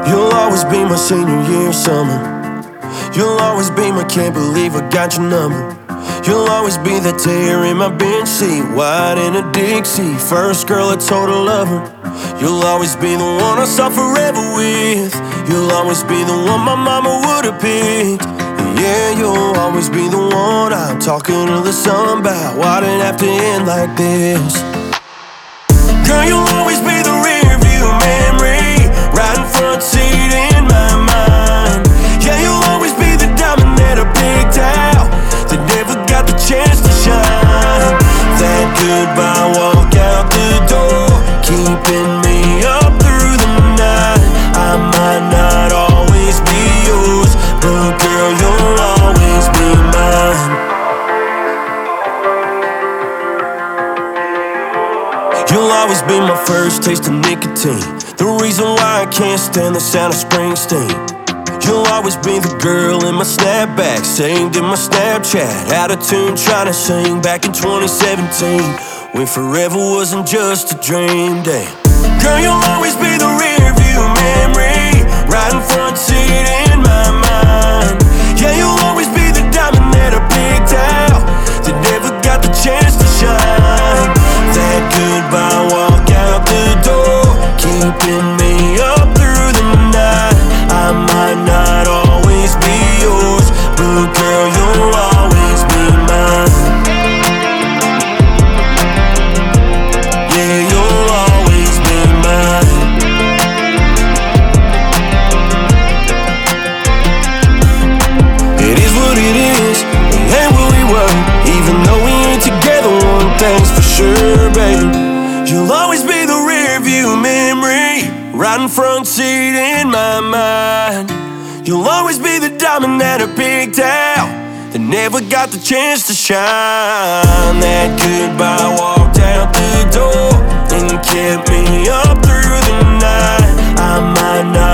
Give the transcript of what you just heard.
You'll always be my senior year summer. You'll always be my can't believe I got your number. You'll always be that tear in my bench seat, wide in a Dixie, first girl I told I love her. You'll always be the one I saw forever with. You'll always be the one my mama would've picked. And yeah, you'll always be the one I'm talking to the sun about. Why'd it have to end like this? Girl, you'll always be the rear view memory, right in front seat in my mind. Yeah, you'll always be the diamond that I picked out, that never got the chance to shine. That goodbye walk out the door, keeping me up through the night. I might not always be yours, but girl, you'll always be mine. You'll always be my first taste of nicotine, the reason why I can't stand the sound of Springsteen. You'll always be the girl in my snapback, saved in my Snapchat, out of tune trying to sing back in 2017, when forever wasn't just a dream. Damn. Girl, you'll always be the rear view memory, right in front seat in my mind. Yeah, you'll always be the diamond that I picked out, that never got the chance to shine. That goodbye walk out the door, keeping me up through the night. I might not always be yours, but girl, you'll always be mine. Yeah, you'll always be mine. It is what it is, we ain't what we were, even though we ain't together. One thing's for sure, baby, you'll always be the rear view memory, right in front seat in my mind. You'll always be the diamond that I picked out, that never got the chance to shine. That goodbye walked out the door and kept me up through the night. I might not